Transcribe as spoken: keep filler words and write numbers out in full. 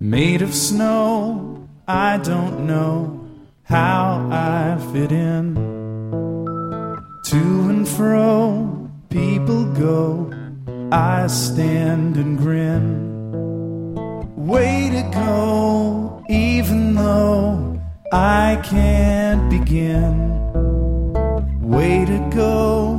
Made of snow, I don't know how I fit in. To and fro, people go, I stand and grin. Way to go, even though I can't begin. Way to go.